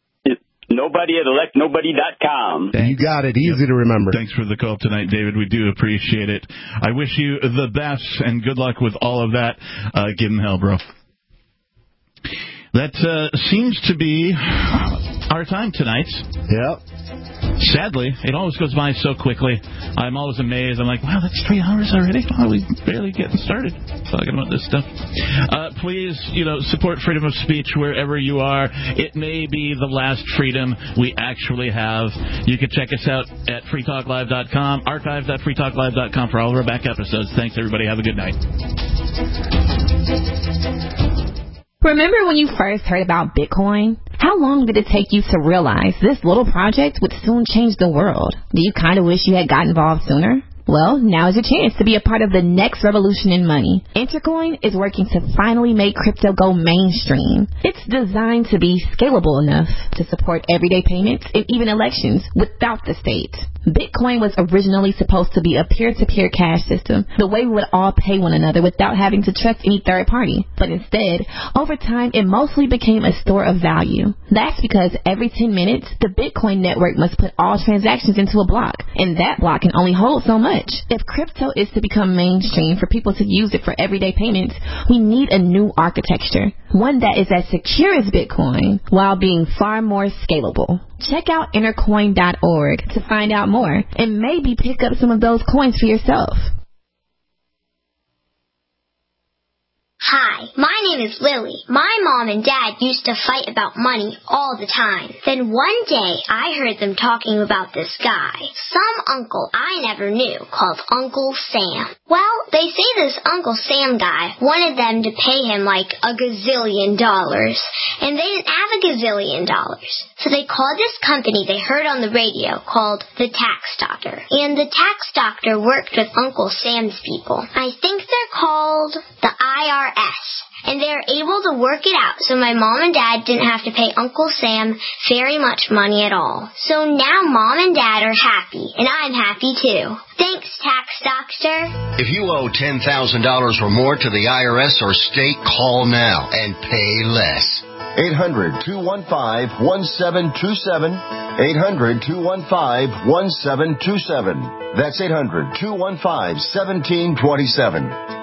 S10: Nobody at elect nobody dot com.
S2: You got it. Easy yep. to remember.
S3: Thanks for the call tonight, David. We do appreciate it. I wish you the best and good luck with all of that. Uh, give him hell, bro. That uh, seems to be our time tonight.
S2: Yep.
S3: Sadly, it always goes by so quickly. I'm always amazed. I'm like, wow, that's three hours already? Wow, we're barely getting started talking about this stuff. Uh, please, you know, support freedom of speech wherever you are. It may be the last freedom we actually have. You can check us out at free talk live dot com, archive dot free talk live dot com for all of our back episodes. Thanks, everybody. Have a good night.
S11: Remember when you first heard about Bitcoin? How long did it take you to realize this little project would soon change the world? Do you kind of wish you had got involved sooner? Well, now is your chance to be a part of the next revolution in money. Intercoin is working to finally make crypto go mainstream. It's designed to be scalable enough to support everyday payments and even elections without the state. Bitcoin was originally supposed to be a peer-to-peer cash system, the way we would all pay one another without having to trust any third party. But instead, over time, it mostly became a store of value. That's because every ten minutes, the Bitcoin network must put all transactions into a block, and that block can only hold so much. If crypto is to become mainstream for people to use it for everyday payments, we need a new architecture, one that is as secure as Bitcoin while being far more scalable. Check out intercoin dot org to find out more and maybe pick up some of those coins for yourself.
S12: Hi, my name is Lily. My mom and dad used to fight about money all the time. Then one day, I heard them talking about this guy, some uncle I never knew, called Uncle Sam. Well, they say this Uncle Sam guy wanted them to pay him like a gazillion dollars, and they didn't have a gazillion dollars. So they called this company they heard on the radio called the Tax Doctor. And the Tax Doctor worked with Uncle Sam's people. I think they're called the I R S. And they're able to work it out so my mom and dad didn't have to pay Uncle Sam very much money at all. So now mom and dad are happy, and I'm happy too. Thanks, Tax Doctor.
S14: If you owe ten thousand dollars or more to the I R S or state, call now and pay less. eight hundred, two one five, one seven two seven. eight hundred, two one five, one seven two seven. That's eight hundred, two one five, one seven two seven.